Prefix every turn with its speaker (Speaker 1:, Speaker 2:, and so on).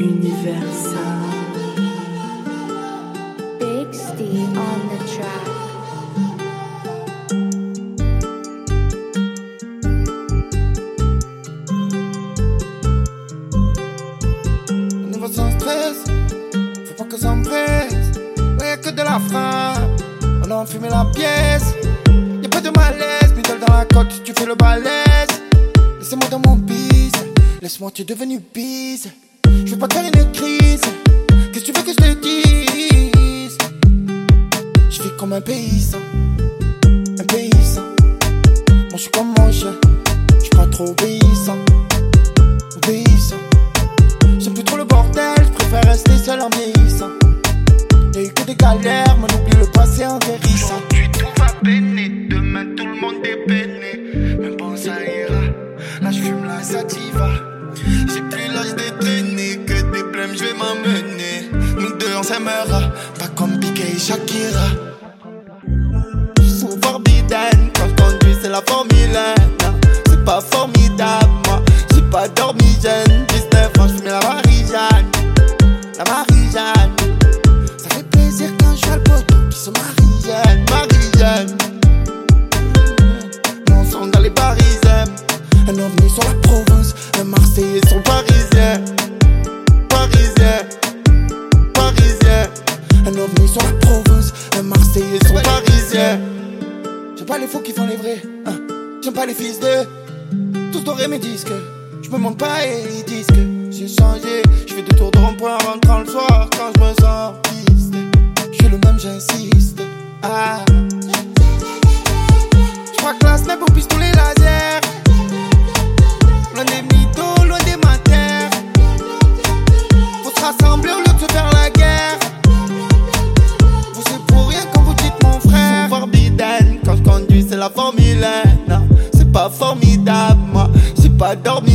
Speaker 1: Universal.
Speaker 2: Big Steve on the track.
Speaker 3: On y va sans stress, faut pas que ça me presse. Ouais, y'a que de la frappe, on a enfumé la pièce. Y'a pas de malaise, middle dans la côte, tu fais le balèze. Laissez-moi dans mon bise, laisse-moi, tu es devenu bise. Je veux pas faire une crise, qu'est-ce que tu veux que je te dise? Je vis comme un paysan, un paysan. Moi je suis comme mon chien, je suis pas trop obéissant, obéissant. J'aime plus trop le bordel, je préfère rester seul en vieillissant. Y'a eu que des galères, mais on oublie le passé en guérissant.
Speaker 4: Aujourd'hui tout va peiner, demain tout le monde est peiné. Mais bon ça ira, là je fume la sativa. J'ai plus l'âge de traîner, que des blèmes je vais m'emmener. Nous deux on s'aimera, pas comme Piqué et Shakira.
Speaker 3: Sous forbidden, quand je conduis c'est la Formule 1. C'est pas formidable, moi j'ai pas dormi jeune. 19 ans je fumais la Marie-Jeanne, la Marie-Jeanne. Ça fait plaisir quand je vois le poteau qui se Marie-Jeanne, Marie-Jeanne. Mon sang dans les Parisiens, un ovni sur la province, un Marseillais sur le Parisien, Parisien, Parisien. Un ovni sur la province, un Marseillais sur le Parisien. J'aime pas les faux qui font les vrais, hein. J'aime pas les fils de. Tous dorés mes disques, je me montre pas et ils disent que j'ai changé. Je fais des tours de rond-point en rentrant le soir quand je me sens piste. Je suis le même, j'insiste. Ah. Je crois que la snap au pistolet laser. Loin des mythos, loin des matères. Faut se rassembler au lieu de se faire la guerre. Vous c'est pour rien quand vous dites mon frère. Sous forbidden, quand je conduis c'est la Formule 1. Non, c'est pas formidable, moi j'ai pas dormi